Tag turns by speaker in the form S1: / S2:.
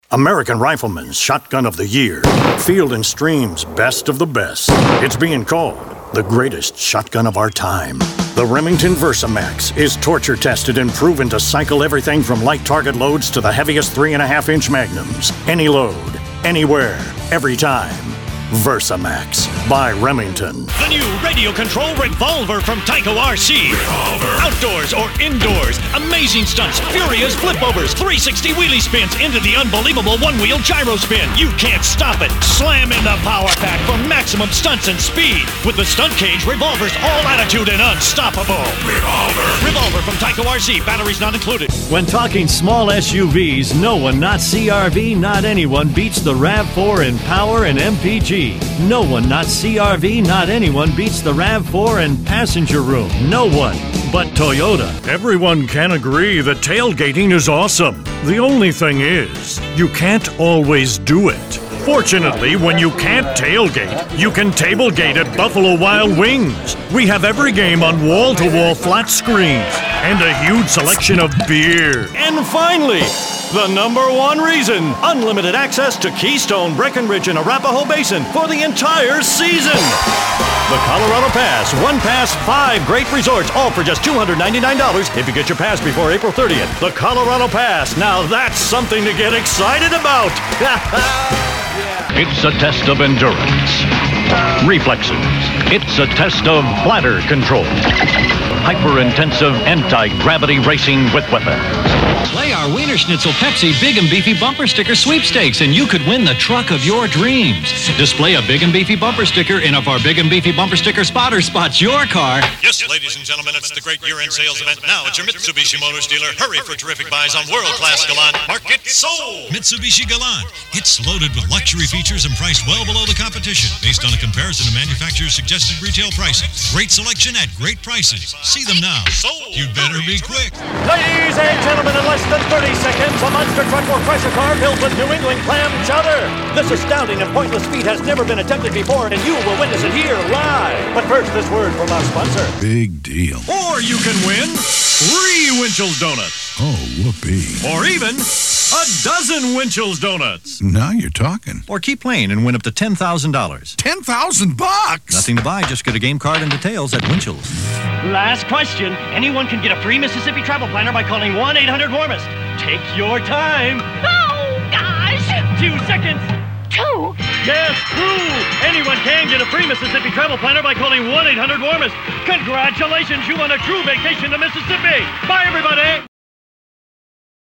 S1: American Rifleman's Shotgun of the Year. Field and Stream's Best of the Best. It's being called the greatest shotgun of our time. The Remington VersaMax is torture-tested and proven to cycle everything from light target loads to the heaviest 3.5-inch magnums. Any load, anywhere, every time. VersaMax by Remington.
S2: The new radio control revolver from Tyco RC. Revolver. Outdoors or indoors. Amazing stunts, furious flipovers, 360 wheelie spins into the unbelievable one-wheel gyro spin. You can't stop it. Slam in the power pack for maximum stunts and speed. With the stunt cage, Revolver's all attitude and unstoppable. Revolver from Tyco RC. Batteries not included.
S3: When talking small SUVs, no one, not CRV, not anyone, beats the RAV4 in power and MPG. No one, not CRV, not anyone, beats the RAV4 in passenger room. No one but Toyota.
S1: Everyone can agree that tailgating is awesome. The only thing is, you can't always do it. Fortunately, when you can't tailgate, you can tablegate at Buffalo Wild Wings. We have every game on wall-to-wall flat screens and a huge selection of beer.
S2: And finally, the #1 reason, unlimited access to Keystone, Breckenridge, and Arapahoe Basin for the entire season. The Colorado Pass, one pass, 5 great resorts, all for just $299 if you get your pass before April 30th. The Colorado Pass, now that's something to get excited about.
S4: It's a test of endurance, reflexes. It's a test of bladder control. Hyper-intensive anti-gravity racing with weapons.
S5: Play our Wiener Schnitzel Pepsi Big and Beefy Bumper Sticker Sweepstakes and you could win the truck of your dreams. Display a Big and Beefy Bumper Sticker in if our Big and Beefy Bumper Sticker spotter spots your car.
S2: Yes, ladies and gentlemen, it's the great year-end sales event now at your Mitsubishi Motors dealer. Hurry for terrific buys on world-class Galant. Market sold!
S6: Mitsubishi Galant. It's loaded with luxury features and priced well below the competition based on a comparison of manufacturer's suggested retail pricing. Great selection at great prices. See them now.
S2: Sold!
S6: You'd better be quick.
S2: Ladies and gentlemen, in less than 30 seconds, a monster truck or pressure car built with New England clam chowder. This astounding and pointless feat has never been attempted before, and you will witness it here live. But first, this word from our sponsor.
S6: Big deal.
S2: Or you can win 3 Winchell's Donuts.
S6: Oh, whoopee.
S2: Or even a dozen Winchell's Donuts.
S6: Now you're talking.
S3: Or keep playing and win up to $10,000.
S6: $10,000?
S3: Nothing to buy, just get a game card and details at Winchell's.
S2: Last question. Anyone can get a free Mississippi travel planner by calling 1-800-WARMEST. Take your time.
S7: Oh, gosh!
S2: 2 seconds.
S7: 2?
S2: Yes, 2. Anyone can get a free Mississippi travel planner by calling 1-800-WARMEST. Congratulations, you won a true vacation to Mississippi. Bye, everybody.